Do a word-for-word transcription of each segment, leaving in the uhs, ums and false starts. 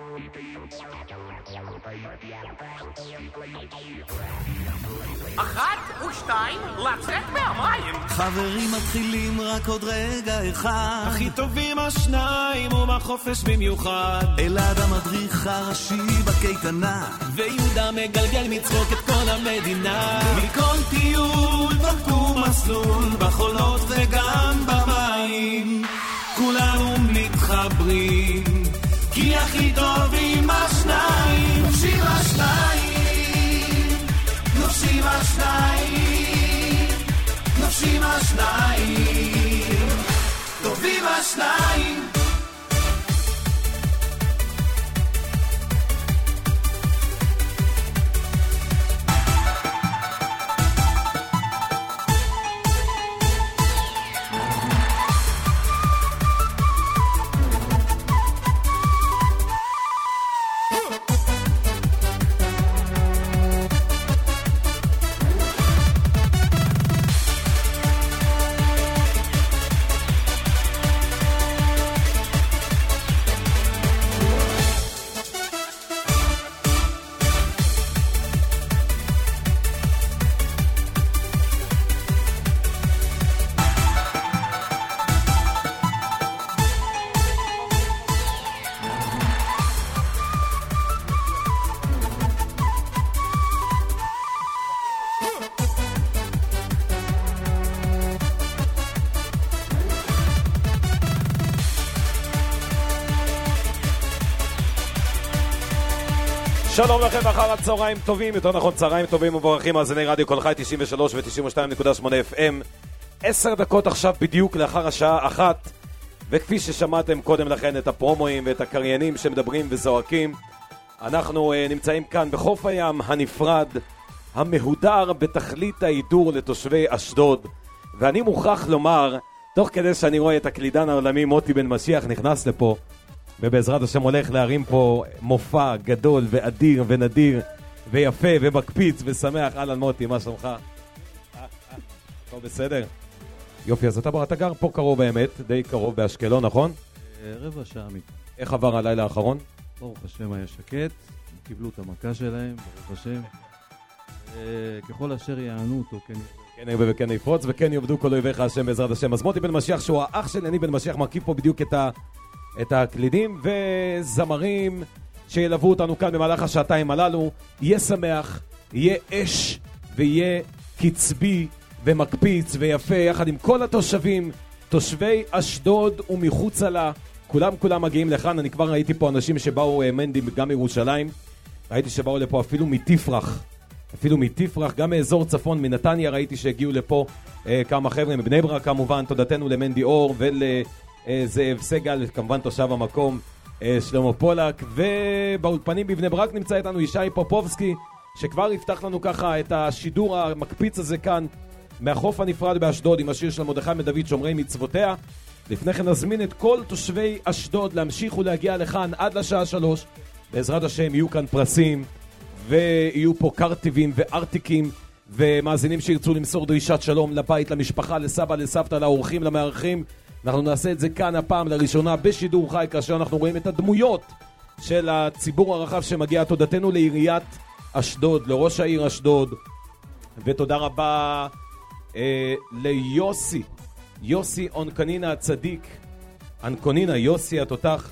אחת ושתיים, לצאת מהמים. חברים מתחילים רק עוד רגע אחד. הכי טובים השניים ומהחופש במיוחד. אלעד המדריך הראשי בקייטנה, ויהודה מגלגל מצחוק את כל המדינה. מכל טיול דרכו מסלול, בחולות וגם במים, כולנו מתחברים, כי הכי טובים השניים. נופשים השניים, נופשים השניים, נופשים השניים, טובים השניים. שלום לכם, אחר הצהריים טובים, יותר נכון צהריים טובים ומבורכים, מאזיני רדיו כל חי תשעים ושלוש ו-תשעים ושתיים נקודה שמונה אף אם. עשר דקות עכשיו בדיוק לאחר השעה אחת, וכפי ששמעתם קודם לכן את הפרומואים ואת הקריינים שמדברים וזועקים, אנחנו uh, נמצאים כאן בחוף הים הנפרד, המהודר בתכלית העידור לתושבי אשדוד, ואני מוכרח לומר, תוך כדי שאני רואה את הקלידן העולמי מוטי בן משיח נכנס לפה, ובעזרת השם הולך להרים פה מופע גדול ואדיר ונדיר ויפה ומקפיץ ושמח. אהלן מוטי, מה שלומך? לא בסדר? יופי, אז אתה, אתה גר פה קרוב באמת, די קרוב באשקלון, נכון? רבע שעה מכאן. איך עבר הלילה האחרון? ברוך השם היה שקט, קיבלו את המכה שלהם, ברוך השם. ככל אשר יענו אותו, כן כן ירבה וכן יפרוץ וכן יעבדו כל אויביך השם בעזרת השם. אז מוטי בן משיח שהוא האח של אני בן משיח מקיף פה בדיוק את ה... את הקלידים וזמרים שילוו אותנו כאן במהלך השעתיים הללו. יהיה שמח, יהיה אש ויהיה קצבי ומקפיץ ויפה יחד עם כל התושבים, תושבי אשדוד ומחוצה לה, כולם כולם מגיעים לכאן. אני כבר ראיתי פה אנשים שבאו מנדי גם מירושלים, ראיתי שבאו לפה אפילו מתפרח, אפילו מתפרח, גם מאזור צפון, מנתניה ראיתי שהגיעו לפה אה, כמה חבר'ה, מבני ברק כמובן, תודתנו למנדי אור ול... זאב סגל, כמובן תושב המקום, שלמה פולק, ובאולפנים בבני ברק נמצא איתנו ישי פופובסקי, שכבר יפתח לנו ככה את השידור המקפיץ הזה כאן מהחוף הנפרד באשדוד עם השיר של מרדכי בן דוד שומרי מצוותיה. לפני כן נזמין את כל תושבי אשדוד להמשיך ולהגיע לכאן עד לשעה שלוש. בעזרת השם יהיו כאן פרסים ויהיו פה קרטיבים וארטיקים ומאזינים שירצו למסור דרישת שלום לבית, למשפחה, לסבא, לסבתא, לאורחים, למארחים. אנחנו נעשה את זה כאן הפעם לראשונה בשידור חי, כאשר אנחנו רואים את הדמויות של הציבור הרחב שמגיע. תודתנו לעיריית אשדוד, לראש העיר אשדוד, ותודה רבה אה, ליוסי, יוסי אונקנינה הצדיק, אנקונינה, יוסי התותח,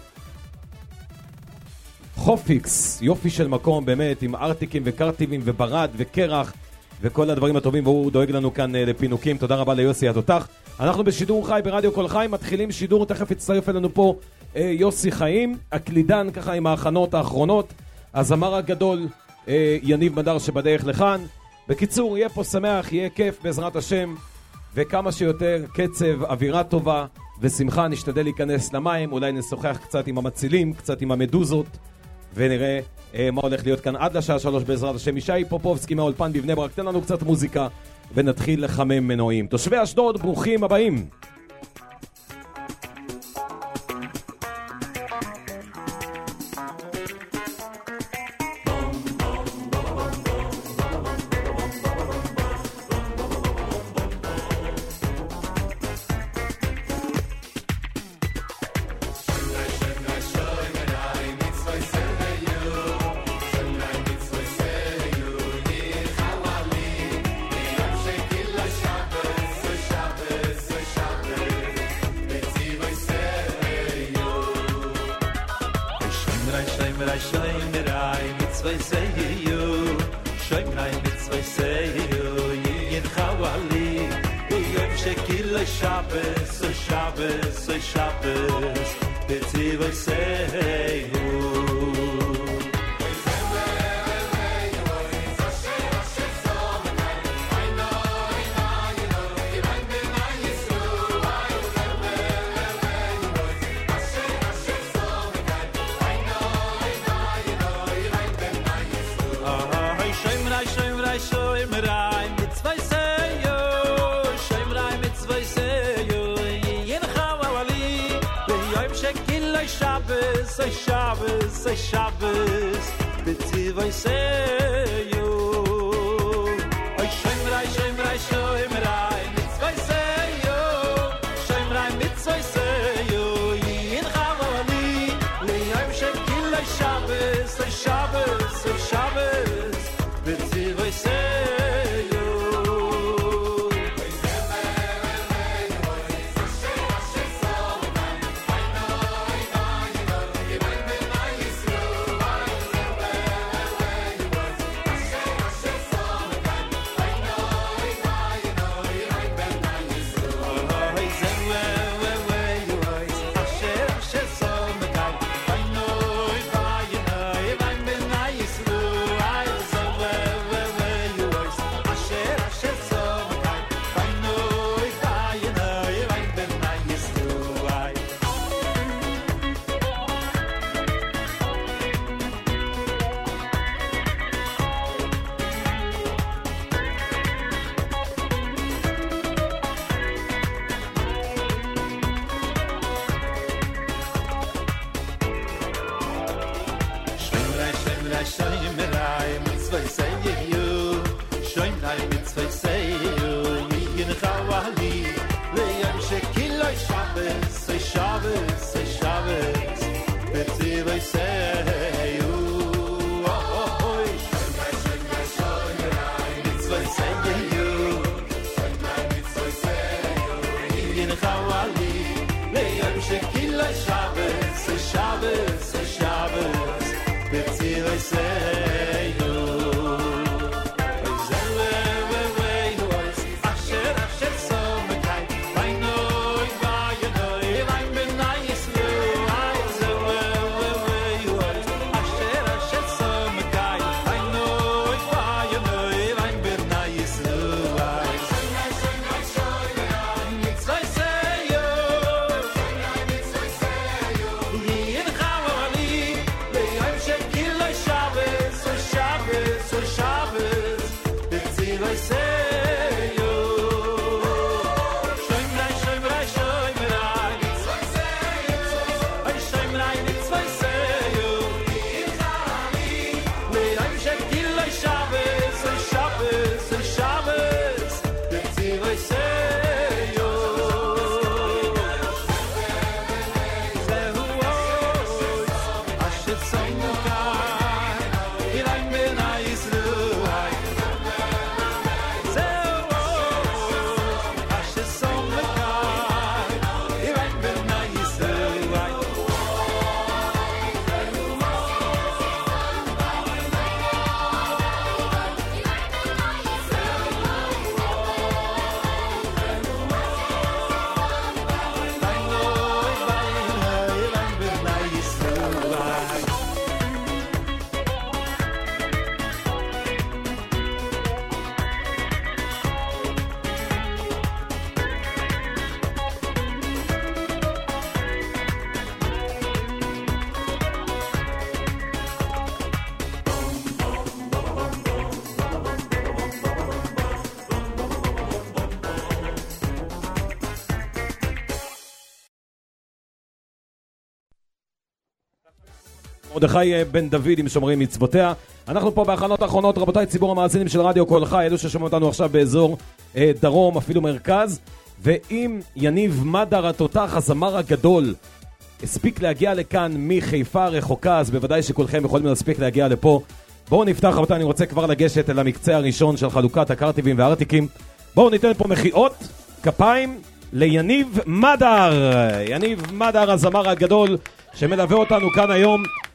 חופיקס, יופי של מקום באמת, עם ארטיקים וקרטיבים וברד וקרח וכל הדברים הטובים, והוא דואג לנו כאן אה, לפינוקים. תודה רבה ליוסי התותח. אנחנו בשידור חי ברדיו כל חי, מתחילים שידור, תכף יצטרף אלינו פה אה, יוסי חיים, הקלידן ככה עם ההכנות האחרונות, הזמר הגדול אה, יניב מדר שבדרך לכאן. בקיצור, יהיה פה שמח, יהיה כיף בעזרת השם, וכמה שיותר קצב, אווירה טובה ושמחה. נשתדל להיכנס למים, אולי נשוחח קצת עם המצילים, קצת עם המדוזות, ונראה אה, מה הולך להיות כאן עד לשעה שלוש בעזרת השם. ישי פופובסקי מהאולפן בבני ברק, תן לנו קצת מוזיקה ונתחיל לחמם מנועים. תושבי אשדוד, ברוכים הבאים. Schön, schön, schön, schön, schön, schön, schön, schön, schön, Shoymrai, shoymrai, shoymrai, mitzvah seyu. Shoymrai, mitzvah seyu, yin chawali. Yom shekil Shabbos, Shabbos, Shabbos, mitzvah seyu. Say Shabbos, say Shabbos, b'tzivay say you. Oy shemrai, shemrai, shemrai, mitzvay say you. Shemrai, mitzvay say you. Yin chavali, liyam shekil Shabbos, say Shabbos, say Shabbos, b'tzivay say you. מרדכי בן דוד עם שומרים מצוותיה. אנחנו פה בהכנות האחרונות, רבותיי, ציבור המאזינים של רדיו קול חי, אלו ששומעים אותנו עכשיו באזור אה, דרום, אפילו מרכז. ואם יניב מדר התותח, הזמר הגדול, הספיק להגיע לכאן מחיפה רחוקה, אז בוודאי שכולכם יכולים להספיק להגיע לפה. בואו נפתח, רבותיי, אני רוצה כבר לגשת אל המקצה הראשון של חלוקת הקרטיבים והארטיקים. בואו ניתן פה מחיאות כפיים ליניב מדר. יניב מדר, הזמר הגדול שמלווה אותנו כאן היום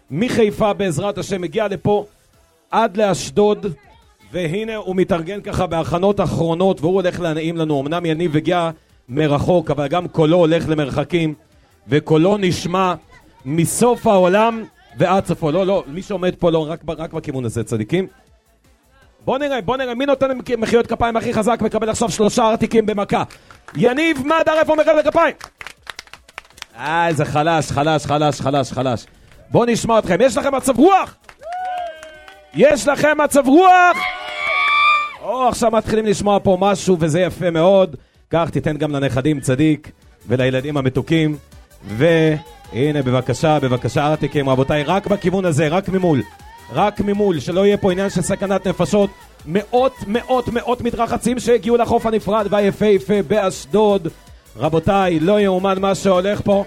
מחיפה בעזרת השם, מגיע לפה עד לאשדוד, והנה הוא מתארגן ככה בהכנות אחרונות, והוא הולך להנעים לנו. אמנם יניב הגיע מרחוק, אבל גם קולו הולך למרחקים, וקולו נשמע מסוף העולם ועד סופו. לא, לא, מי שעומד פה לא, רק, רק בכיוון הזה, צדיקים. בוא נראה, בוא נראה, מי נותן מחיאות כפיים הכי חזק, מקבל עכשיו שלושה ארטיקים במכה. יניב מדר, איפה מחיאות לכפיים? אה, איזה חלש, חלש, חלש, חלש, חלש. בוא נשמע אתכם, יש לכם מצב רוח? יש לכם מצב רוח? או, עכשיו מתחילים לשמוע פה משהו, וזה יפה מאוד. כך תיתן גם לנכדים צדיק, ולילדים המתוקים. והנה, בבקשה, בבקשה, ארטיקים, רבותיי, רק בכיוון הזה, רק ממול. רק ממול, שלא יהיה פה עניין של סכנת נפשות. מאות, מאות, מאות מתרחצים שהגיעו לחוף הנפרד והיפה יפה באשדוד. רבותיי, לא יאומן מה שהולך פה.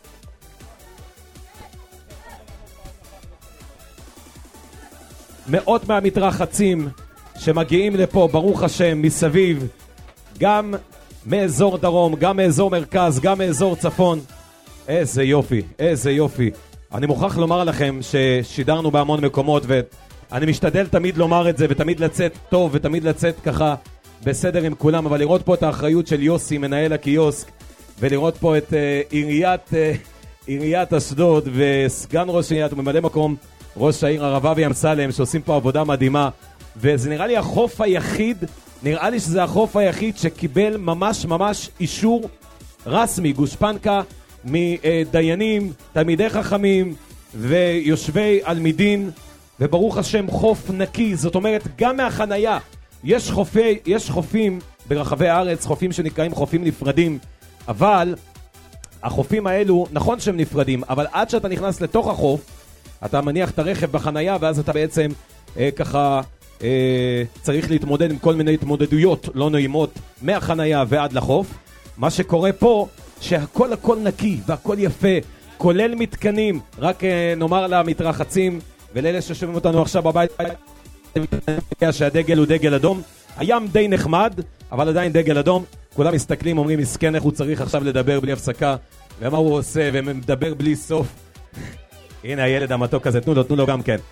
מאות מהמתרחצים שמגיעים לפה, ברוך השם, מסביב, גם מאזור דרום, גם מאזור מרכז, גם מאזור צפון. איזה יופי, איזה יופי. אני מוכרח לומר לכם ששידרנו בהמון מקומות, ואני משתדל תמיד לומר את זה, ותמיד לצאת טוב, ותמיד לצאת ככה בסדר עם כולם, אבל לראות פה את האחריות של יוסי, מנהל הקיוסק, ולראות פה את uh, עיריית, uh, עיריית אשדוד, וסגן ראש עיריית, וממלא מקום ראש העיר הרב אבי אמסלם, שעושים פה עבודה מדהימה, וזה נראה לי החוף היחיד, נראה לי שזה החוף היחיד שקיבל ממש ממש אישור רסמי, גושפנקה, מדיינים, תלמידי חכמים ויושבי אלמידין, וברוך השם חוף נקי. זאת אומרת, גם מהחנייה יש חופי, יש חופים ברחבי הארץ, חופים שנקראים חופים נפרדים, אבל החופים האלו, נכון שהם נפרדים, אבל עד שאתה נכנס לתוך החוף, אתה מניח את הרכב בחנייה, ואז אתה בעצם אה, ככה אה, צריך להתמודד עם כל מיני התמודדויות לא נעימות מהחנייה ועד לחוף. מה שקורה פה, שהכל הכל נקי והכל יפה, כולל מתקנים. רק אה, נאמר למתרחצים ולאלה ששומעים אותנו עכשיו בבית, שהדגל הוא דגל אדום. הים די נחמד, אבל עדיין דגל אדום. כולם מסתכלים, אומרים, מסכן, איך הוא צריך עכשיו לדבר בלי הפסקה, ומה הוא עושה, ומדבר בלי סוף. הנה הילד המתוק הזה, תנו לו, תנו לו גם כן.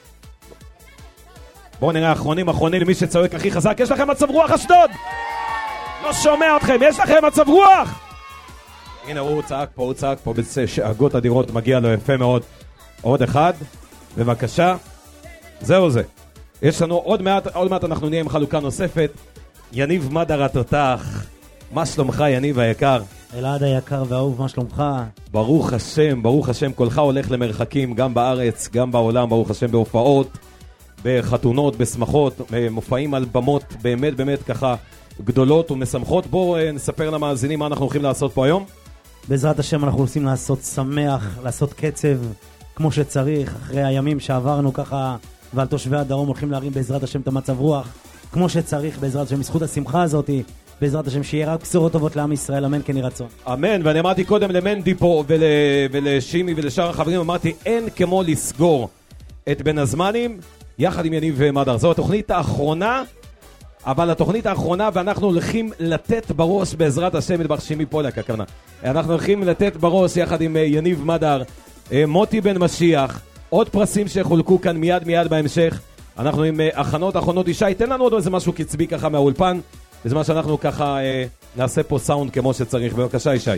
בואו נראה, אחרונים, אחרונים, למי שצועק הכי חזק. יש לכם מצב רוח אשדוד? לא שומע אתכם, יש לכם מצב רוח? הנה הוא צעק פה, הוא צעק פה, בשאגות אדירות, מגיע לו יפה מאוד. עוד אחד, בבקשה. זהו זה. יש לנו עוד מעט, עוד מעט אנחנו נהיה עם חלוקה נוספת. יניב מדר התותח. מה שלומך יניב היקר? אלעד היקר והאהוב, מה שלומך? ברוך השם, ברוך השם, כולך הולך למרחקים, גם בארץ, גם בעולם, ברוך השם, בהופעות, בחתונות, בשמחות, מופעים על במות, באמת באמת ככה גדולות ומשמחות. בואו נספר למאזינים מה אנחנו הולכים לעשות פה היום. בעזרת השם אנחנו רוצים לעשות שמח, לעשות קצב כמו שצריך, אחרי הימים שעברנו ככה, ועל תושבי הדרום הולכים להרים בעזרת השם את המצב רוח כמו שצריך, בעזרת השם, בזכות השמחה הזאת, בעזרת השם, שיהיה רק בשורות טובות לעם ישראל, אמן כן יהי רצון. אמן. ואני אמרתי קודם למנדי פה ול, ולשימי ולשאר החברים, אמרתי אין כמו לסגור את בין הזמנים יחד עם יניב ומדר. זו התוכנית האחרונה, אבל התוכנית האחרונה, ואנחנו הולכים לתת בראש בעזרת השם, מדבר שימי פולק הכוונה, אנחנו הולכים לתת בראש יחד עם יניב מדר, מוטי בן משיח, עוד פרסים שחולקו כאן מיד מיד בהמשך. אנחנו עם הכנות אחרונות. ישי, תן לנו עוד איזה משהו קצבי ככה מהאולפן, בזמן שאנחנו ככה אה, נעשה פה סאונד כמו שצריך. בבקשה ישי.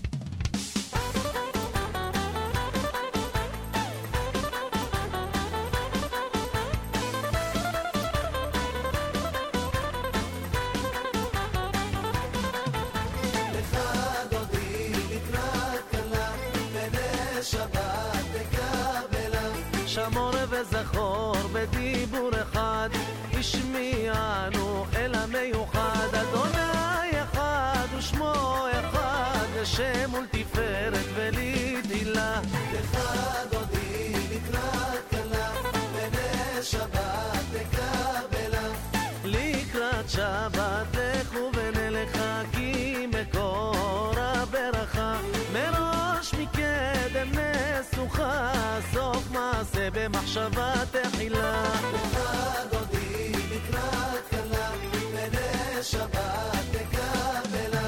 שמור וזכור בדיבור אחד, השמיענו אל המיוחד. אדוני אחד ושמו אחד, לשם ולתפארת ולתהילה. לך דודי לקראת כלה, בני שבת תקבלה. לקראת שבת לכו ונלכה, כי מקור הברכה מראש מקדם נסוכה, סוף מעשה במחשבה תחילה. לך דודי לקראת כלה, בני שבת תקבלה.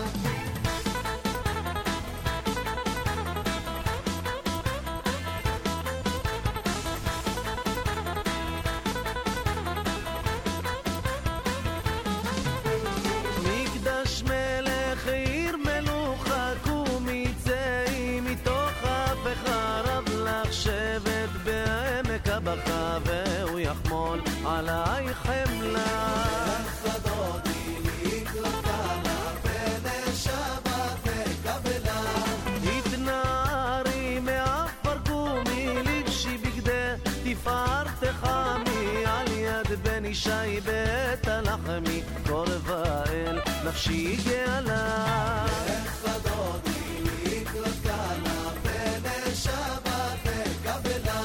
בכה והוא יחמול עליי חמלה. לך דודי לקראת קלה ונשבה וקבלה, התנערי מעפר קומי לבשי בגדי תפארתך מי, על יד בן ישי בית הלחמי קורבה אל נפשי גאלה. לך דודי לקראת קלה ונשבה וקבלה,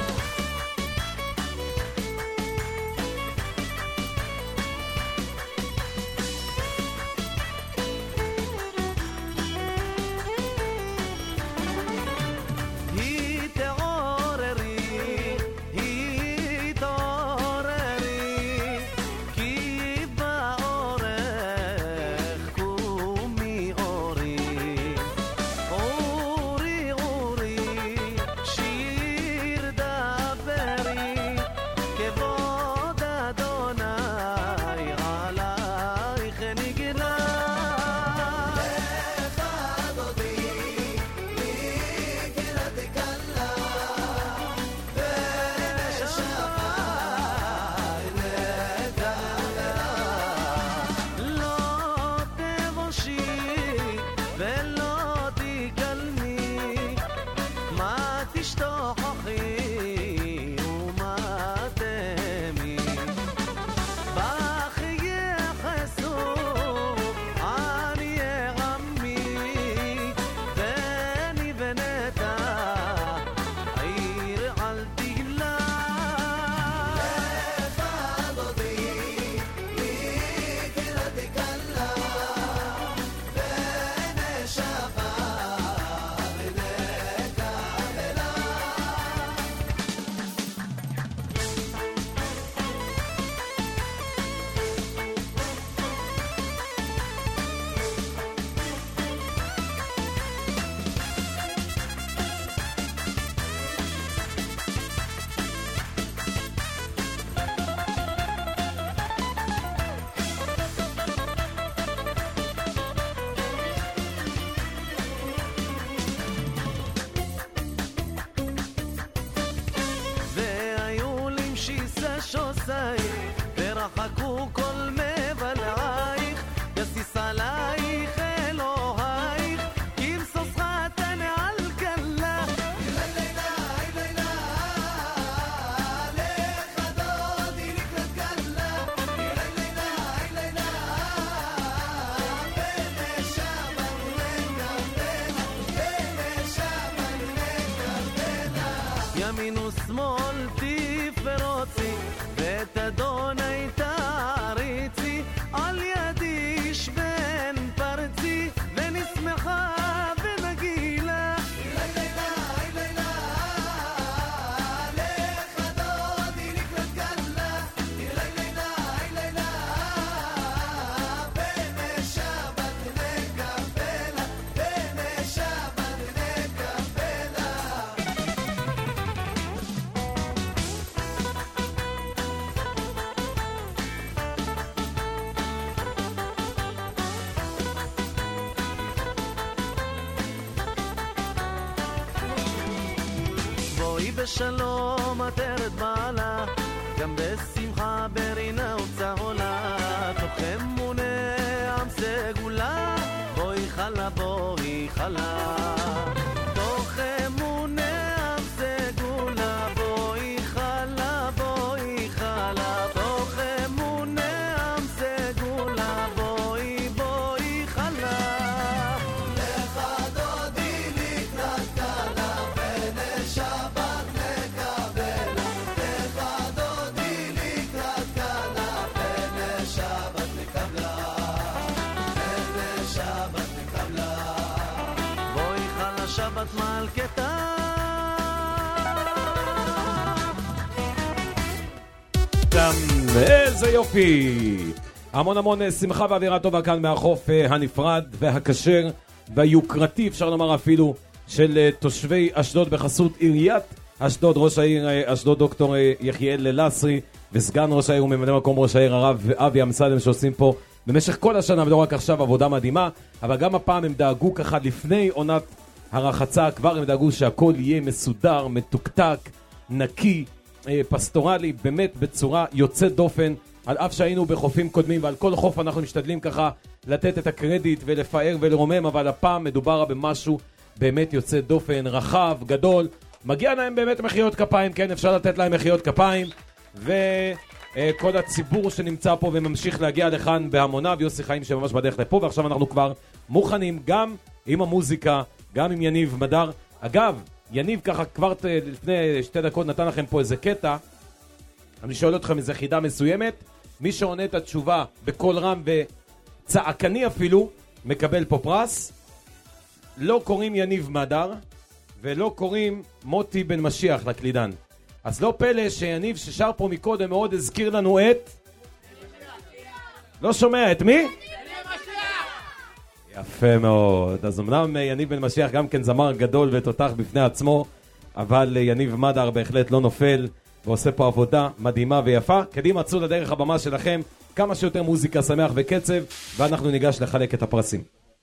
ורחקו כל מבלעייך, יסיס עלייך אלוהייך, כמסוס חתן על גלה. לילה, לילה, לך דודי לקראת גלה, לילה, לילה, ונשבת נקבלה, ונשבת נקבלה, ימין ושמאל תפרוצי ואת אדוני תעריצי, על ידי שבן פרצי ונשמחה ונגילה. לילה, לילה, לך דודי לקראת גלה, לילה, לילה, ונשבת נקבלה, ונשבת נקבלה. בשלום עטרת בעלה, גם בשמחה ברינה וצהולה, תוך אמונה עם סגולה, בואי חלה בואי חלה, תוך אמונה עם סגולה, בואי חלה בואי חלה, תוך אמונה עם סגולה, בואי בואי חלה. לך דודי לקראת קלה ונשבת נקבלה, לך דודי לקראת קלה ונשבת נקבלה, ונשבת נקבלה, בואי חלה שבת מלכתה. איזה יופי, המון המון שמחה ואווירה טובה כאן מהחוף הנפרד והכשר והיוקרתי, אפשר לומר אפילו, של תושבי אשדוד בחסות עיריית אשדוד, ראש העיר אשדוד דוקטור יחיאל לסרי וסגן ראש העיר וממלא מקום ראש העיר הרב אבי אמסלם, שעושים פה במשך כל השנה ולא רק עכשיו עבודה מדהימה, אבל גם הפעם הם דאגו ככה לפני עונת הרחצה, כבר הם דאגו שהכל יהיה מסודר, מתוקתק, נקי, אה, פסטורלי, באמת בצורה יוצאת דופן, על אף שהיינו בחופים קודמים, ועל כל חוף אנחנו משתדלים ככה לתת את הקרדיט ולפאר ולרומם, אבל הפעם מדובר במשהו באמת יוצא דופן, רחב, גדול, מגיע להם באמת מחיאות כפיים, כן, אפשר לתת להם מחיאות כפיים, וכל הציבור שנמצא פה וממשיך להגיע לכאן בהמוניו, יוסי חיים שממש בדרך לפה, ועכשיו אנחנו כבר מוכנים גם עם המוזיקה, גם עם יניב מדר. אגב, יניב ככה כבר לפני שתי דקות נתן לכם פה איזה קטע, אני שואל אתכם איזה חידה מסוימת, מי שעונה את התשובה בכל רם וצעקני אפילו, מקבל פה פרס. לא קוראים יניב מדר, ולא קוראים מוטי בן משיח לקלידן. אז לא פלא שיניב ששר פה מקודם מאוד הזכיר לנו את... לא שומע, את מי? יפה מאוד. אז אמנם יניב בן משיח גם כן זמר גדול ותותח בפני עצמו, אבל יניב מדר בהחלט לא נופל ועושה פה עבודה מדהימה ויפה. קדימה, צאו לדרך הבמה שלכם, כמה שיותר מוזיקה שמח וקצב, ואנחנו ניגש לחלק את הפרסים.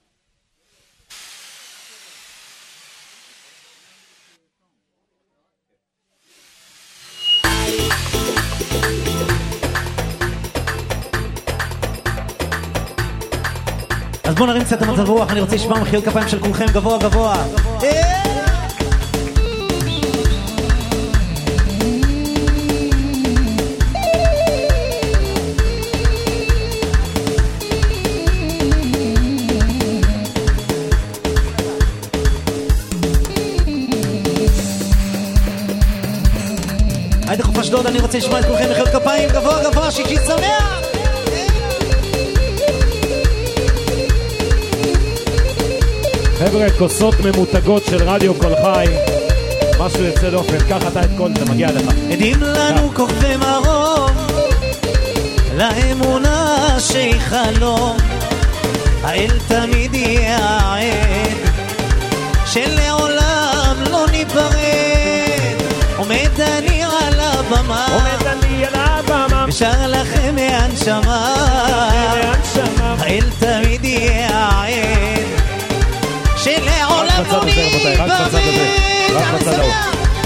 אז בואו נרים קצת את המצב רוח, אני רוצה לשמוע מחיאות כפיים של כולכם גבוה גבוה. הייתי חוף אשדוד, אני רוצה לשמוע את כולכם מחיאות כפיים גבוה גבוה, שישי שמח. חבר'ה, כוסות ממותגות של רדיו כל חי, משהו יוצא דופן, קח אתה את כל זה, מגיע לך. עדים לנו כוכבי מרום, לאמונה שחלום, האל תמיד יהיה עד, שלעולם לא ניפרד. עומד אני על הבמה, עומד אני על הבמה, ושר לכם מהנשמה, האל תמיד יהיה עד, שלעולם לא ניפרד. רק בצד ההוא.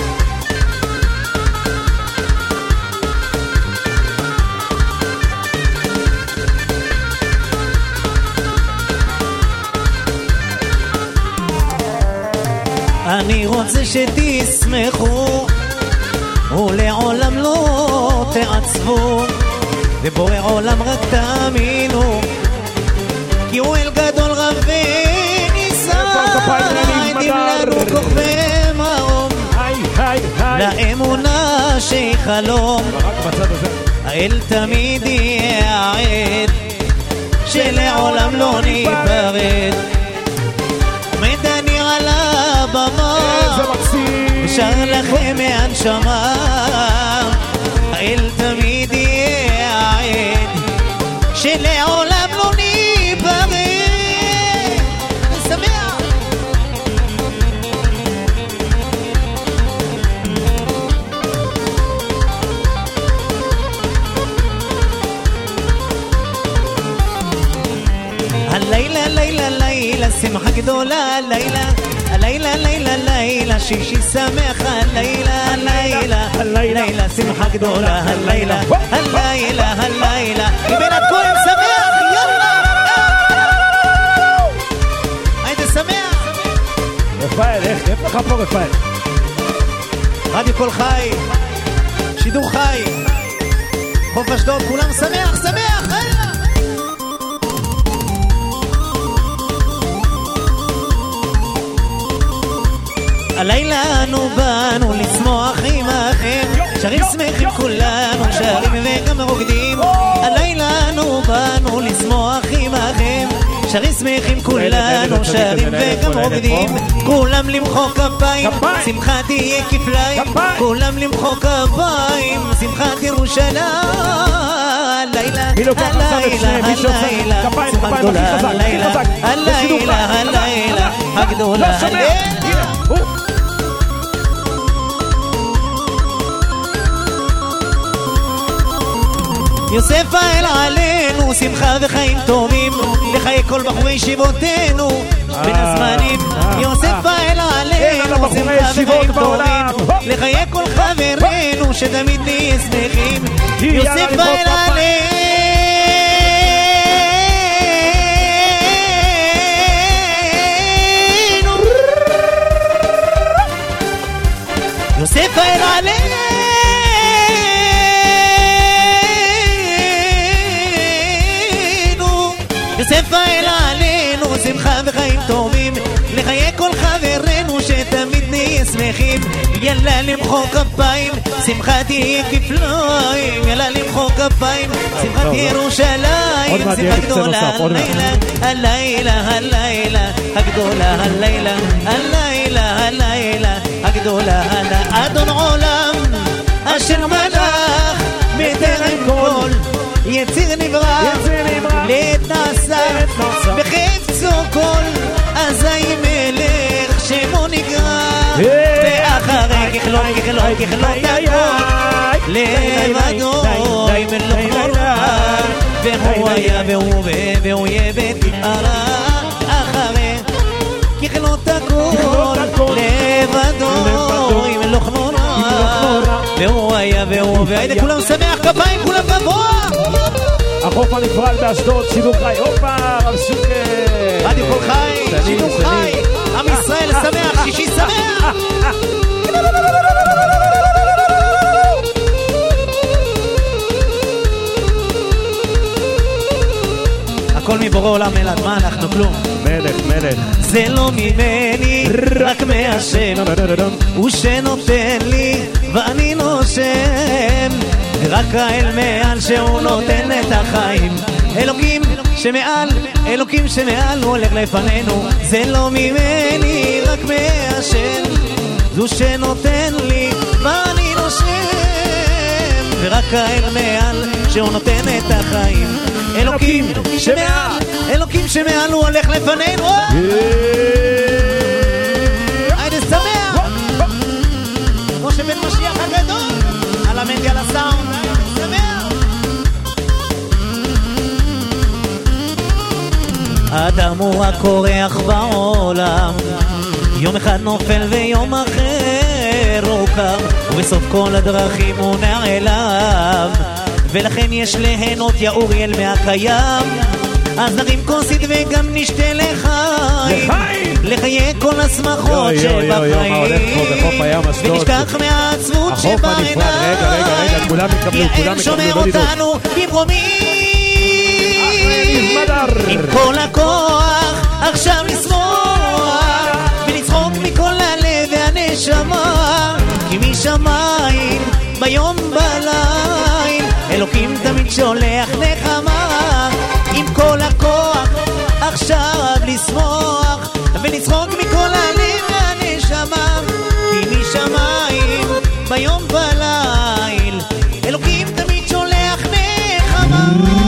אני רוצה שתשמחו ולעולם לא תעצבו, ובורא עולם רק תאמינו, כי הוא אל גדול רב וניסה. עדים לנו כוכבי מרום, לאמונה שחלום, האל תמיד יהיה עד, שלעולם לא ניפרד. עומד אני על הבמה, ושר לכם מהנשמה, האל תמיד יהיה עד, שלעולם לא ניפרד. שמח. הלילה לילה לילה שמחה גדולה, לילה הלילה לילה לילה שישי שמח, הלילה לילה לילה שמחה גדולה, הלילה הלילה הלילה מבנת כהן שמח. יאללה הייתי שמח. רפאל, איך איפה לך פה רפאל? רדיו כל חי, שידור חי, חוף אשדוד, כולם שמח שמח. הלילה אנו באנו לשמוח עמכם, שרים שמחים כולנו, שרים וגם רוקדים. הלילה אנו באנו לשמוח עמכם, שרים שמחים כולנו, שרים וגם רוקדים. כולם למחוא כפיים, שמחה תהיה כפליים, כולם למחוא כפיים, שמחת ירושלים. הלילה, הלילה, הלילה, שמחה גדולה, הלילה, הלילה, הלילה, הגדולה. יוסף האל עלינו, שמחה וחיים טובים, לחיי כל בחורי ישיבותינו בין הזמנים. יוסף האל עלינו, שמחה וחיים טובים, לחיי כל חברינו שתמיד נהיה שמחים. יוסף בא אלינו יוסף בא אלינו יוסף בא אלינו שמחה וחיים טובים לחיי כל חברנו שתמיד נהיה שמחים. יאללה למחוא כפיים שמחה תהיה כפליים. יאללה למחוא כפיים שמחת ירושלים. שמחה גדולה הלילה הלילה הלילה הגדולה הלילה הלילה הלילה הגדולה אדון עולם אשר מלך בטרם כל יציר נברא לעת נעשה בחפצו כל אזי מלך שמו נקרא ואחרי ככלול ככלול ככלול הכל לבדו עם מלוך נורא והוא היה והוא והוא יהיה ותפארה אחרי ככלול הכל לבדו עם מלוך נורא והוא היה והוא והיידה כולם שמח כפיים כולם גבוה. החוף הנפרד באשדוד, שידור חי, הופה, רב שוקר רדיו כל חי, שידור חי, עם ישראל שמח, שישי שמח. הכל מבורא עולם אלעד, מה אנחנו כלום? מלך, מלך זה לא ממני, רק מהשם הוא שנותן לי ואני נושם רק האל מעל שהוא נותן את החיים. אלוקים שמעל, אלוקים שמעל הוא הולך לפנינו. זה לא ממני רק מהשם זו שנותן לי ואני נושם ורק האל מעל שהוא נותן את החיים. אלוקים שמעל, אלוקים שמעל הוא הולך לפנינו. היידה שמח כמו שבן משיח הגדול על המנדי על הסאונד. אדם הוא רק קורח בעולם, יום אחד נופל ויום אחר הוא קם, ובסוף כל הדרכים הוא נעלם, ולכן יש ליהנות יא אוריאל מהקיים. אז נרים כוסית וגם נשתה לחיים, לחיי כל השמחות שבחיים, ונשכח מהעצבות שבעיניים. יעל שומר אותנו במרומים עם כל הכוח עכשיו לשמוח ולצחוק מכל הלב והנשמה, כי משמיים ביום בליל אלוקים תמיד שולח נחמה. עם כל הכוח עכשיו לשמוח ולצחוק מכל הלב והנשמה, כי משמיים ביום בליל אלוקים תמיד שולח נחמה.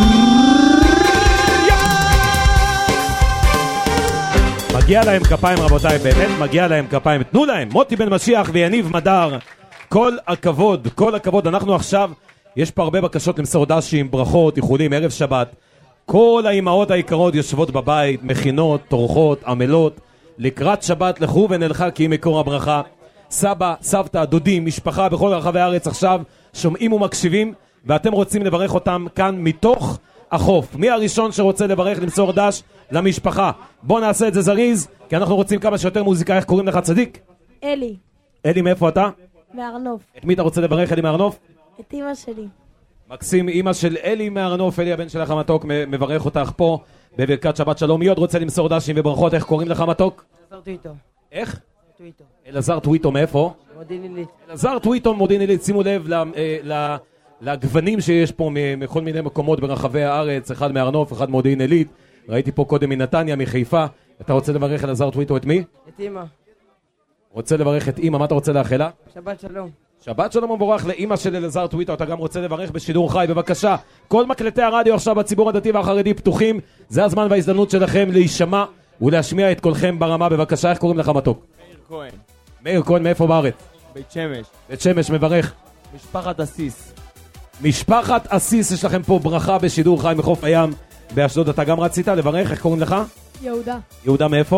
מגיע להם כפיים רבותיי, באמת מגיע להם כפיים, תנו להם. מוטי בן משיח ויניב מדר, כל הכבוד, כל הכבוד. אנחנו עכשיו, יש פה הרבה בקשות למסור דשים, ברכות, איחולים, ערב שבת. כל האימהות היקרות יושבות בבית, מכינות, טורחות, עמלות, לקראת שבת לכו ונלכה כי היא מקור הברכה. סבא, סבתא, דודים, משפחה בכל רחבי הארץ עכשיו שומעים ומקשיבים, ואתם רוצים לברך אותם כאן מתוך החוף. מי הראשון שרוצה לברך למסור דש למשפחה? בוא נעשה את זה זריז, כי אנחנו רוצים כמה שיותר מוזיקה. איך קוראים לך צדיק? אלי. אלי, מאיפה אתה? מארנוף. את מי אתה רוצה לברך, אלי מארנוף? את אמא שלי. מקסים, אמא של אלי מארנוף. אלי הבן שלך המתוק מברך אותך פה בברכת שבת שלום. מי עוד רוצה למסור דשים וברכות? איך קוראים לך מתוק? אלעזר טוויטו. איך? טוויטו. אלעזר טוויטו, מאיפה? מודיעין עילית. אלעזר טוויטו, מודיעין עילית. שימו לב ל, ל, לגוונים שיש פה מכל מיני מקומות ברחבי הארץ, אחד מארנוף, אחד מודיעין עילית. ראיתי פה קודם מנתניה, מחיפה. אתה רוצה לברך אלעזר טוויטו את מי? את אמא. רוצה לברך את אמא, מה אתה רוצה לאחלה? שבת שלום. שבת שלום ומבורך לאמא של אלעזר טוויטו. אתה גם רוצה לברך בשידור חי, בבקשה. כל מקלטי הרדיו עכשיו בציבור הדתי והחרדי פתוחים. זה הזמן וההזדמנות שלכם להישמע ולהשמיע את קולכם ברמה. בבקשה, איך קוראים לך מתוק? מאיר כהן. מאיר כהן, מאיפה בארץ? בית שמש. בית שמש, מברך. משפחת אסיס. משפחת אסיס, יש לכם פה ברכה בשידור חי מחוף הים באשדוד. אתה גם רצית לברך, איך קוראים לך? יהודה. יהודה מאיפה?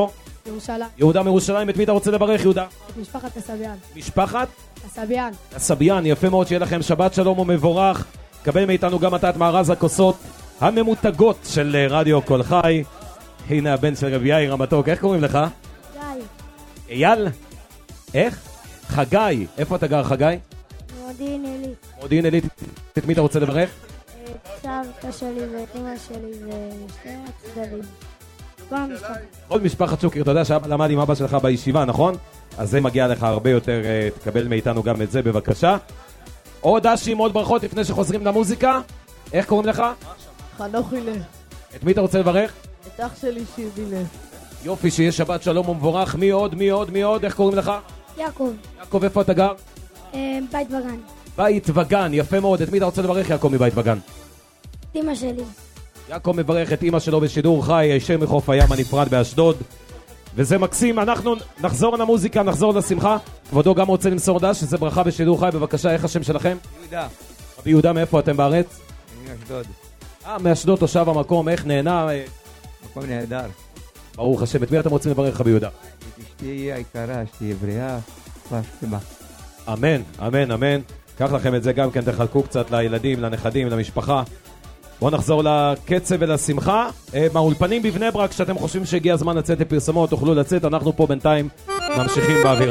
ירושלים. יהודה מירושלים, את מי אתה רוצה לברך, יהודה? את משפחת הסביאן. משפחת? הסביאן. הסביאן, יפה מאוד, שיהיה לכם שבת שלום ומבורך. קבל מאיתנו גם אתה את מארז הכוסות הממותגות של רדיו כל חי. הנה הבן של רבי יאיר המתוק, איך קוראים לך? גיא. אייל? איך? חגי. איפה אתה גר, חגי? מודיעין עילית. מודיעין עילית. את מי אתה רוצה לברך? את סבתא שלי ואת אמא שלי ושתי הצדדים. כל המשפחה. עוד משפחת שוקר, אתה יודע שאבא למד עם אבא שלך בישיבה, נכון? אז זה מגיע לך הרבה יותר, תקבל מאיתנו גם את זה בבקשה. עוד אשים, עוד ברכות לפני שחוזרים למוזיקה. איך קוראים לך? חנוך הילה. את מי אתה רוצה לברך? את אח שלי שיבינה. יופי, שיהיה שבת שלום ומבורך. מי עוד, מי עוד, מי עוד? איך קוראים לך? יעקב. יעקב, איפה אתה גר? בית וגן. בית וגן, יפה מאוד. את מי אתה רוצה לברך, יעקב מבית וגן? את אמא שלי. יעקב מברך את אמא שלו בשידור חי, הישר מחוף הים הנפרד באשדוד. וזה מקסים, אנחנו נחזור למוזיקה, נחזור לשמחה. כבודו גם רוצה למסור דש, שזה ברכה בשידור חי, בבקשה, איך השם שלכם? יהודה. רבי יהודה, מאיפה אתם בארץ? מאשדוד. אה, מאשדוד, תושב המקום, איך נהנה? מקום נהדר. ברוך השם, את מי אתם רוצים לברך, רבי יהודה? את אשתי היקרה, שתהיה בריאה, פסמה. אמן, אמן, אמן. קח לכם את זה גם כן, תחלקו קצת לילדים, לנכדים, למשפחה. בואו נחזור לקצב ולשמחה. מהאולפנים בבני ברק, שאתם חושבים שהגיע הזמן לצאת לפרסמות, תוכלו לצאת, אנחנו פה בינתיים ממשיכים באווירה.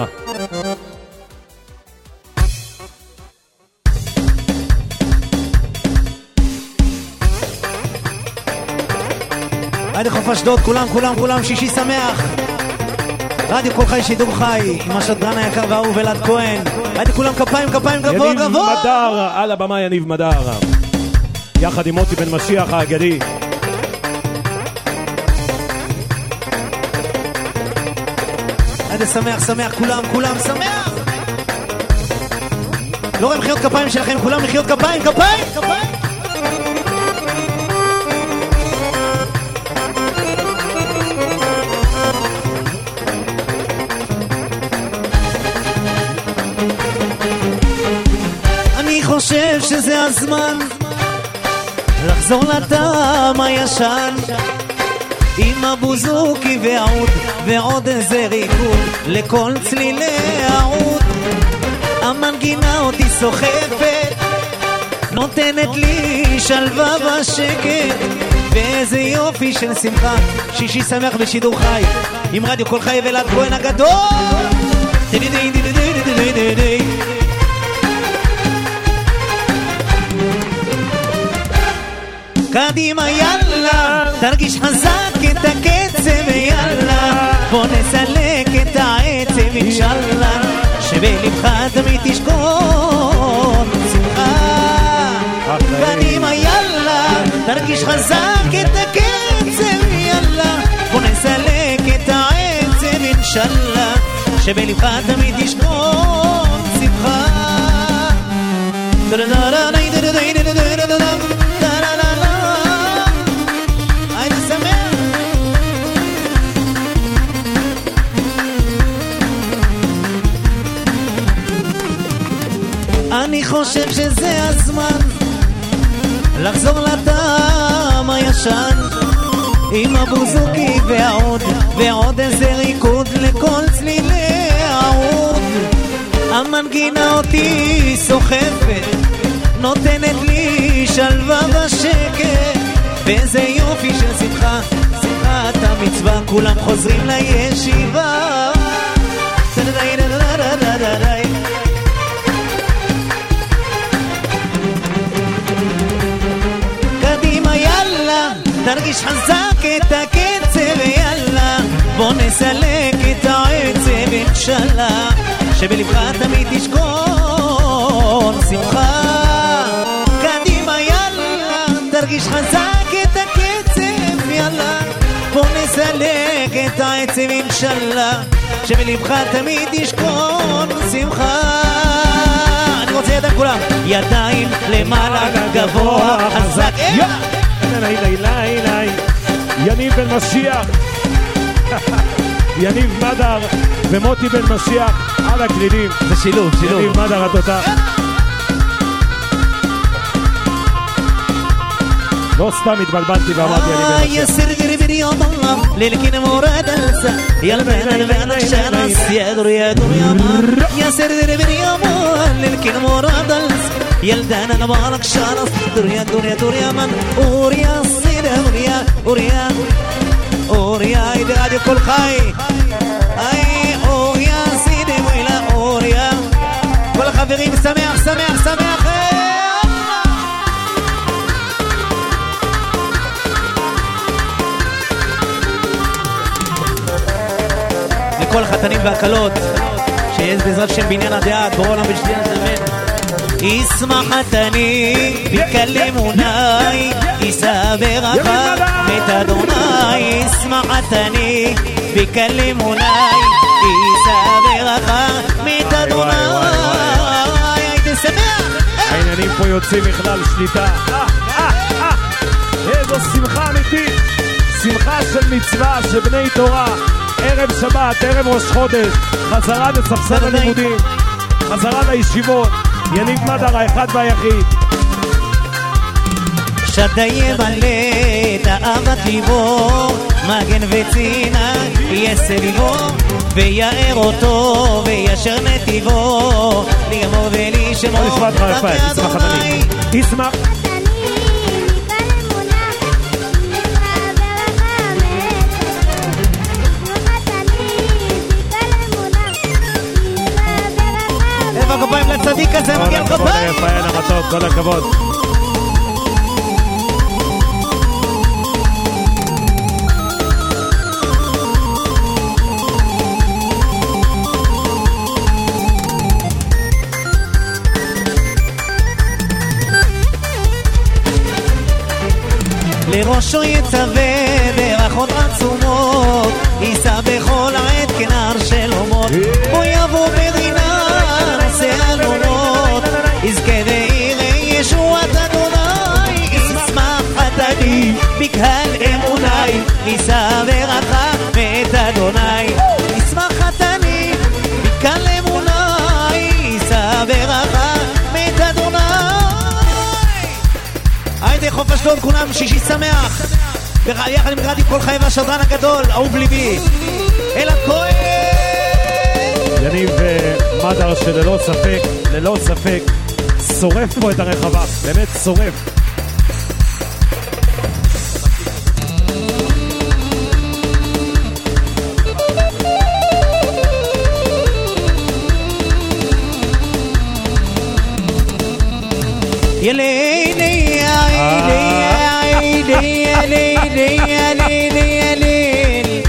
היידה חוף אשדוד, כולם, כולם, כולם, שישי שמח. רדיו כל חי, שידור חי, עם השדרן היקר והאהוב אלעד כהן. היידה כולם כפיים, כפיים, גבוה, גבוה. יניב מדר, על הבמה יניב מדר. יחד עם מוטי בן משיח האגדי. היידה שמח, שמח, כולם, כולם, שמח. לא רואים מחיאות כפיים שלכם, כולם מחיאות כפיים, כפיים, כפיים. אני חושב שזה הזמן לחזור לטעם הישן עם הבוזוקי והעוד ועוד איזה ריקוד לכל צלילי העוד. המנגינה אותי סוחפת, נותנת לי שלווה בשקט, ואיזה יופי של שמחה. שישי שמח בשידור חי עם רדיו כל חי ואלעד כהן הגדול. קדימה יאללה, תרגיש חזק את הקצב יאללה, בוא נסלק את העצב אינשאללה, שבלבך תמיד תשכון שמחה. קדימה יאללה, תרגיש חזק את הקצב יאללה, בוא נסלק את העצב אינשאללה, שבלבך תמיד תשכון שמחה. אני חושב שזה הזמן לחזור לטעם הישן עם הבוזוקי והעוד ועוד איזה ריקוד לכל צלילי העוד. המנגינה אותי סוחפת, נותנת לי שלווה בשקט, ואיזה יופי של שמחה, שמחת המצווה, כולם חוזרים לישיבה. קדימה יאללה, תרגיש חזק את הקצב יאללה, בוא נסלק את העצב אינשאללה, שבלבך תמיד תשכון שמחה. קדימה יאללה, תרגיש חזק את הקצב יאללה, בוא נסלק את העצב אינשאללה, שבלבך תמיד תשכון שמחה. אני רוצה ידיים כולם, ידיים למעלה גבוה חזק. יניב בן משיח, יניב מדר ומוטי בן משיח על הקלידים. זה שילוב, שילוב. יניב מדר התותח. לא סתם התבלבלתי ואמרתי אני يا سردر برياض الله للكن مراد السا يا البنان بانك شانس يا دور يا دور يا مار يا سردر برياض الله للكن مراد السا يا الدانا بانك شانس دور يا دور يا دور يا من اوريا الصيد اوريا اوريا اوريا يدعي كل خاي اي اوريا سيدي ويلا اوريا كل خبيرين سمع سمع سمع כל החתנים והקלות שיש בעזרת שם בניין הדעת ברונה בשביל הזמן ישמח חתני בקלימוני יישא ברכה מת אדוני ישמח חתני בקלימוני יישא ברכה מת אדוני הייתי שמח העניינים פה יוצאים בכלל שליטה איזו שמחה אמיתית שמחה של מצווה של בני תורה ערב שבת, ערב ראש חודש, חזרה לספסל הלימודים, חזרה לישיבות, יניב מדר האחד והיחיד. שתהיה מלא תאוות ליבו, מגן וצינה יעשה ליבו, ויער אותו וישר נתיבו, לגמור ולשמור. בוא נשמע אותך יפה, תשמח חתני. תשמח. כפיים לצדיק הזה, מגיע כפיים. כל הכבוד, יפה, המתוק, כל הכבוד. לראשו יצווה ברכות עצומות, יישא בכל עת כנער של אומות, בו יבוא ברינה אלונות יזכה ויראה ישועת אדוני ישמח חתני בקהל אמוני יישא ברכה מת אדוני ישמח חתני בקהל אמוני יישא ברכה מת אדוני היידי חוף אשדוד כולם שישי שמח יחד עם רדיו כל חיים והשדרן הגדול אהוב ליבי אל הכהן יניב מדר שללא ספק, ללא ספק, שורף פה את הרחבה, באמת שורף. יליני, יליני, יליני, יליני, יליני,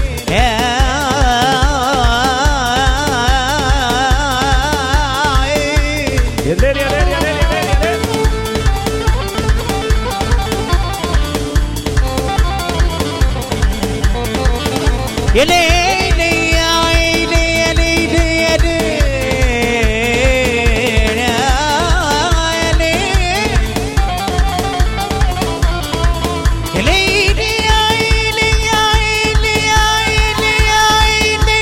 يليلي يا عيني يا ليلي يا ليل يا ليل يا ليلي يا عيني يا عيني يا عيني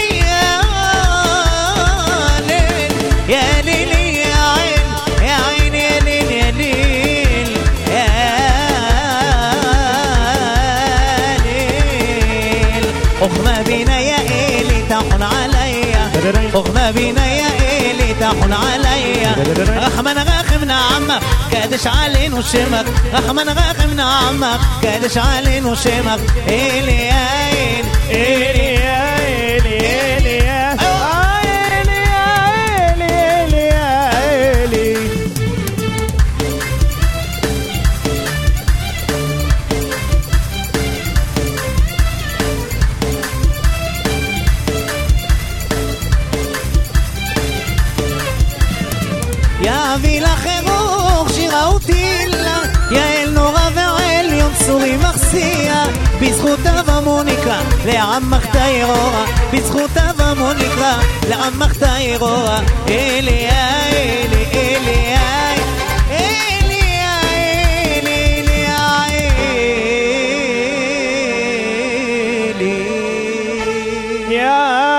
يا عيني يا ليلي يا عين يا عيني يا ليل يا ليل يا ليل أخما بنا يا إلي تحن عليا أخما بنا يا إلي تحن عليا رحمن غاخمنا عمك كادش علينا شمك رحمن غاخمنا عمك كادش علينا شمك إلي يا إلي إلي يا إلي إلي يا إلي يا إلي يا إلي يا أبي لخيروخ שיראותי לה יעל נורא ועליון צורי מחסיה בזכותה ומוניקה לעמך תאירורה בזכותה ומוניקה לעמך תאירורה אלי אלי אלי אלי אלי אלי יא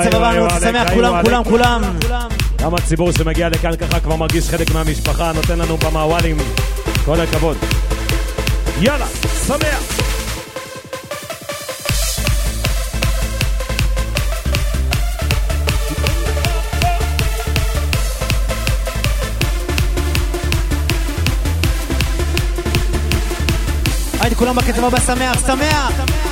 בקצב הבא, אני רוצה שמח כולם, כולם, כולם. גם הציבור שמגיע לכאן ככה כבר מרגיש חלק מהמשפחה, נותן לנו במעוואלים. כל הכבוד. יאללה, שמח. הייתי כולם בקצב הבא, שמח, שמח.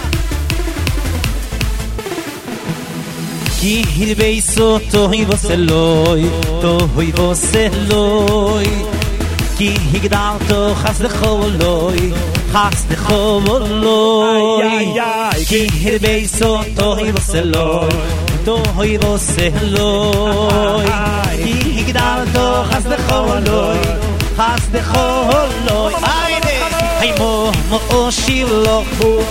כי הלבייסו תוהי וסלוי, תוהי וסלוי, כי הגדרתו חס לחולוי, חס לחולוי, כי הלבייסו תוהי וסלוי, תוהי וסלוי, כי הגדרתו חס לחולוי, חס לחולוי. הימו מאושיב לו,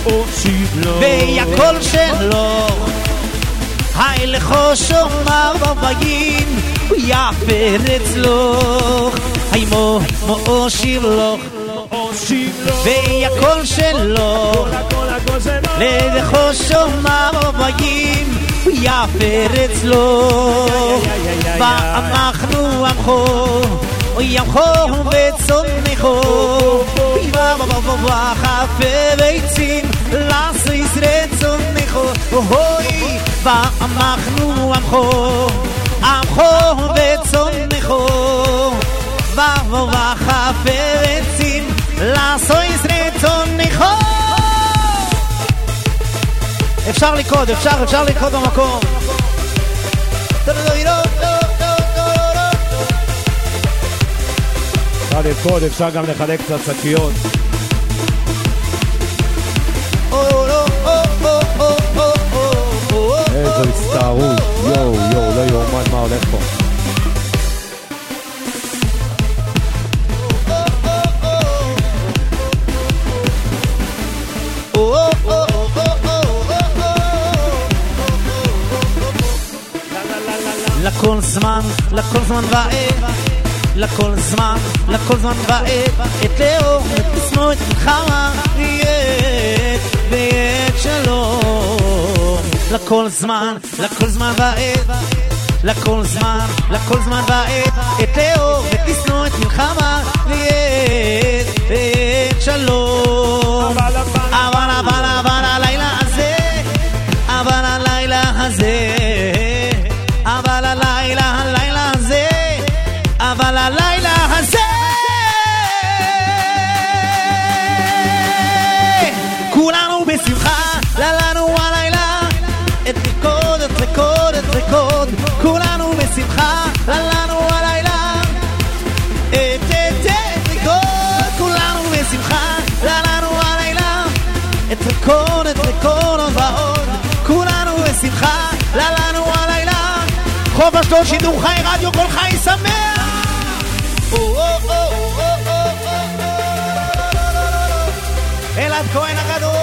והכל שלו, היי לכו שומר בבגין, ויפר אצלו. הימו מאושיב לו, והכל שלו, לכו שומר בבגין, ויפר אצלו. ואנחנו עמכו, ימכו וצונכו, וחפה ביצים לעשיס רצונכו. אוי, ואנחנו עמכו, עמכו וצונכו, וחפה ביצים לעשיס רצונכו. אפשר לקוד, אפשר, אפשר לקוד במקום. אפשר לפקוד, אפשר גם לחלק קצת שקיות. איזו הסתערות, יואו יואו, לא יאומן מה הולך פה. לכל זמן, לכל זמן ועת, לכל זמן, לכל זמן ועת, את לאור, תשנוא את מלחמה, ועת, ועת שלום. לכל זמן, לכל זמן ועת, לכל זמן, לכל זמן ועת, את לאור, תשנוא את מלחמה, ועת, ועת שלום. אבל, אבל, אבל הלילה הזה, אבל הלילה הזה, אבל הלילה, הלילה הזה, אבל הלילה הזה, כולנו בשמחה, לנו הלילה, את ריקוד, את ריקוד, את ריקוד, כולנו בשמחה, לנו הלילה, את את את ריקוד, כולנו בשמחה, לנו הלילה, את ריקוד, את ריקוד עוד ועוד, כולנו בשמחה, לנו הלילה, חופש לא שידור חי רדיו כל חי שמח. אלעד כהן הגדול.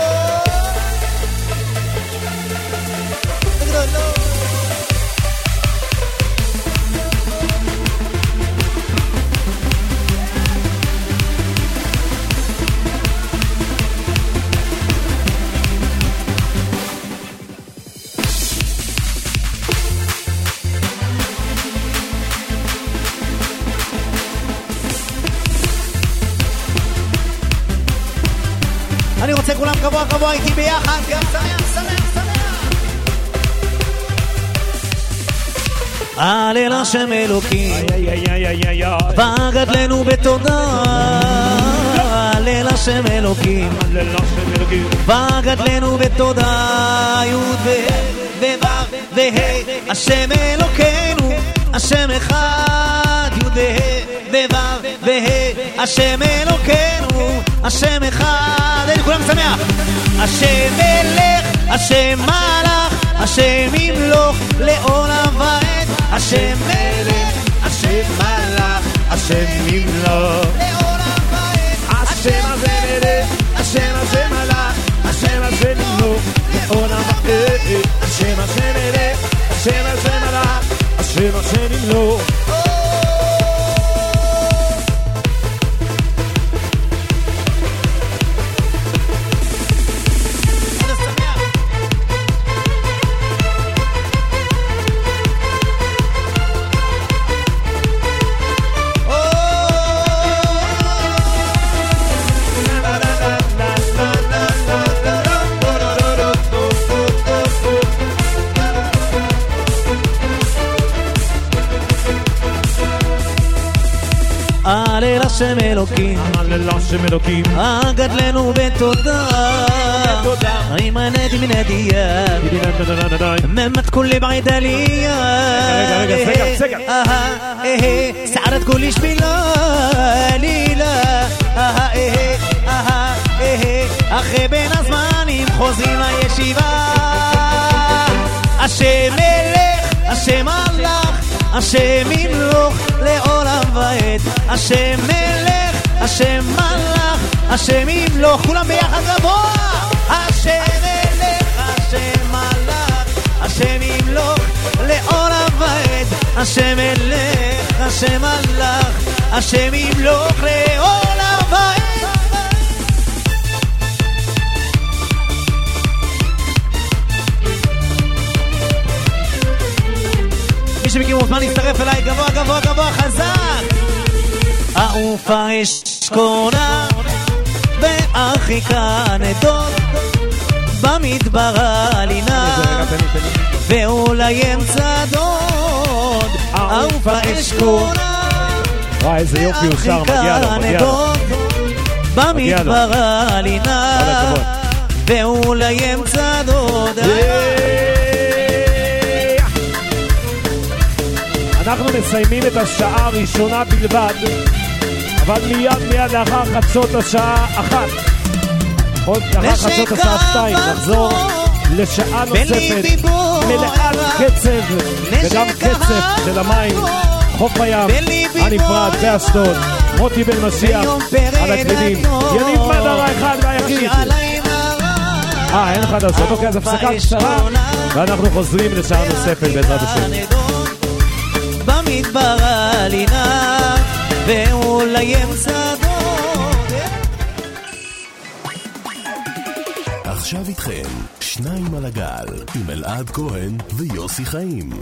אני רוצה כולם קבוע קבוע איתי ביחד, גם שמח, שמח, שמח. הלל השם אלוקים וגדלנו בתודה, הלל השם אלוקים וגדלנו בתודה, י' וו' וה' השם אלוקינו, השם אחד, י' וו' וה' השם אלוקינו, השם אחד. אין כולם שמח. השם מלך, השם מלך, השם ימלוך לעולם ועד. השם מלך, השם מלך, השם ימלוך לעולם ועד. השם הזה מלך, השם הזה מלך, השם הזה ימלוך לעולם ועד. השם הזה מלך, השם הזה מלך, השם הזה ימלוך. השם אלוקים, הללה השם אלוקים, הגדלנו בתודה, עם הנדי מן הדיה, ממת כולי בעד עלייה, רגע, רגע, סגר, סגר. סערת כולי שבילה, לילה, אחרי בין הזמנים חוזרים לישיבה. השם מלך, השם מלך, השם ימלוך לעולם ועד. השם מלך, השם מלך, השם ימלוך, כולם ביחד גבוה. השם מלך, השם מלך, השם ימלוך לעולם ועד. השם מלך, השם מלך, השם ימלוך לעולם ועד. מי שמכיר מוזמן להצטרף אליי, גבוה גבוה גבוה חזק. העוף האשכונה באחיקה נדוד במדבר הלינה ואולי אמצע דוד. העוף האשכונה וואי, איזה יופי הוא שר, מגיע לו, מגיע לו. במדבר הלינה ואולי אמצע דוד. אנחנו מסיימים את השעה הראשונה בלבד, אבל מיד מיד לאחר חצות השעה אחת, עוד לאחר חצות השעה שתיים, נחזור לשעה נוספת מלאת קצב וגם קצב של המים, חוף הים הנפרד באשדוד. מוטי בן משיח על הקלידים, יניב מדר האחד והיחיד. אה, אין חדשות, אוקיי, אז הפסקה קצרה ואנחנו חוזרים לשעה נוספת בעזרת השם. במדבר הלינה ואולי אמצע דוד. עכשיו איתכם שניים על הגל עם אלעד כהן ויוסי חיים.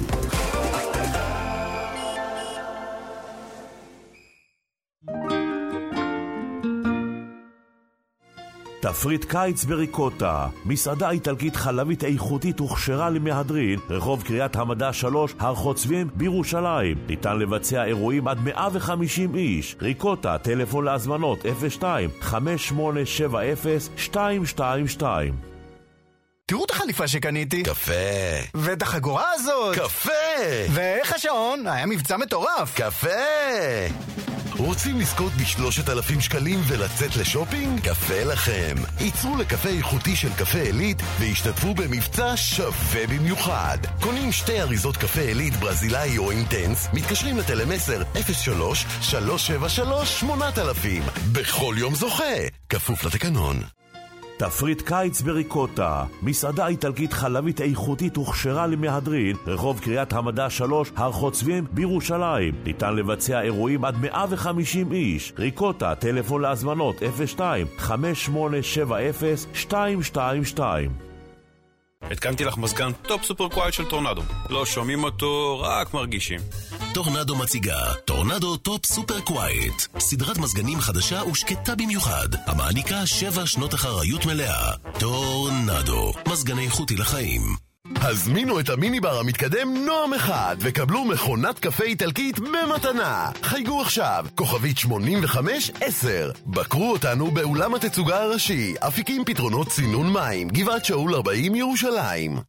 תפריט קיץ בריקוטה, מסעדה איטלקית חלבית איכותית הוכשרה למהדרין, רחוב קריית המדע שלוש, הר חוצבים בירושלים. ניתן לבצע אירועים עד מאה וחמישים איש. ריקוטה, טלפון להזמנות אפס שתיים חמש שמונה שבע אפס שתיים שתיים שתיים. תראו את החליפה שקניתי. קפה. ואת החגורה הזאת. קפה. ואיך השעון? היה מבצע מטורף. קפה. רוצים לזכות בשלושת אלפים שקלים ולצאת לשופינג? קפה לכם. ייצרו לקפה איכותי של קפה אלית והשתתפו במבצע שווה במיוחד. קונים שתי אריזות קפה אלית ברזילאי או אינטנס, מתקשרים לטלמסר אפס שלוש שלוש שבע שלוש שמונה אלפים. בכל יום זוכה. כפוף לתקנון. תפריט קיץ בריקוטה, מסעדה איטלקית חלבית איכותית הוכשרה למהדרין, רחוב קריית המדע שלוש, הר חוצבים בירושלים. ניתן לבצע אירועים עד מאה וחמישים איש. ריקוטה, טלפון להזמנות אפס שתיים חמש שמונה שבע אפס שתיים שתיים שתיים. התקנתי לך מזגן טופ סופר קווייט של טורנדו. לא שומעים אותו, רק מרגישים. טורנדו מציגה טורנדו טופ סופר קווייט, סדרת מזגנים חדשה ושקטה במיוחד, המעניקה שבע שנות אחריות מלאה. טורנדו, מזגני איכותי לחיים. הזמינו את המיני בר המתקדם נועם אחד וקבלו מכונת קפה איטלקית במתנה. חייגו עכשיו, כוכבית שמונים וחמש עשר. בקרו אותנו באולם התצוגה הראשי, אפיקים פתרונות צינון מים, גבעת שאול ארבעים ירושלים.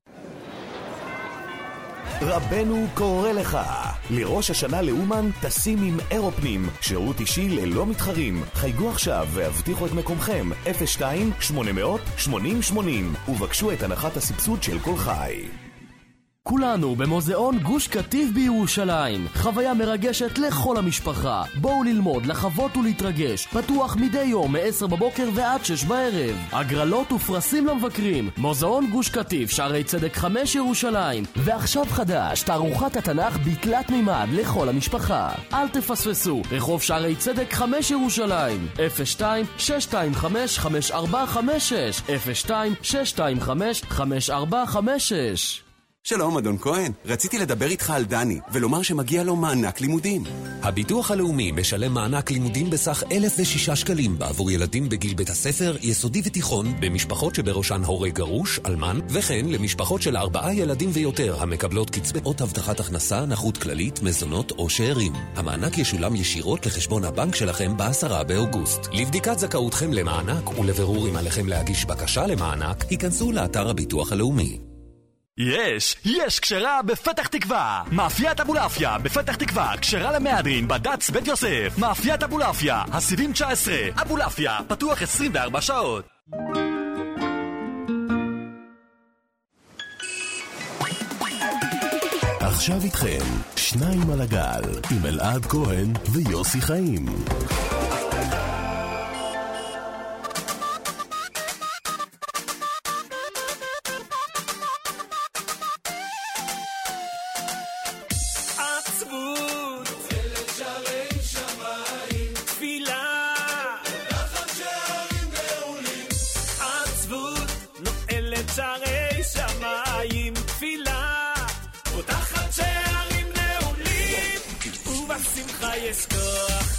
רבנו קורא לך. לראש השנה לאומן טסים עם אירופנים, שירות אישי ללא מתחרים. חייגו עכשיו והבטיחו את מקומכם אפס שתיים שמונה מאות שמונים שמונים ובקשו את הנחת הסבסוד של כל חי. כולנו במוזיאון גוש קטיף בירושלים. חוויה מרגשת לכל המשפחה. בואו ללמוד, לחוות ולהתרגש. פתוח מדי יום מ-עשר בבוקר ועד שש בערב. הגרלות ופרסים למבקרים. מוזיאון גוש קטיף, שערי צדק חמש ירושלים. ועכשיו חדש, תערוכת התנ"ך בתלת מימד לכל המשפחה. אל תפספסו, רחוב שערי צדק חמש ירושלים. אפס שתיים שש שתיים חמש חמש ארבע חמש שש אפס שתיים שש שתיים חמש חמש ארבע חמש שש. שלום, אדון כהן. רציתי לדבר איתך על דני, ולומר שמגיע לו מענק לימודים. הביטוח הלאומי משלם מענק לימודים בסך אלף ושישה שקלים בעבור ילדים בגיל בית הספר, יסודי ותיכון, במשפחות שבראשן הורה גרוש, אלמן, וכן למשפחות של ארבעה ילדים ויותר, המקבלות קצבאות הבטחת הכנסה, נכות כללית, מזונות או שאירים. המענק ישולם ישירות לחשבון הבנק שלכם בעשרה באוגוסט. לבדיקת זכאותכם למענק ולבירור אם עליכם להגיש בקשה למענק, היכנסו לאתר הביטוח הלאומי. יש, יש כשרה בפתח תקווה. מאפיית אבולעפיה בפתח תקווה, כשרה למהדרין בד"ץ בית יוסף. מאפיית אבולעפיה, הסיבים תשע עשרה. אבולעפיה, פתוח עשרים וארבע שעות. עכשיו איתכם, שניים על הגל, עם אלעד כהן ויוסי חיים. יש כוח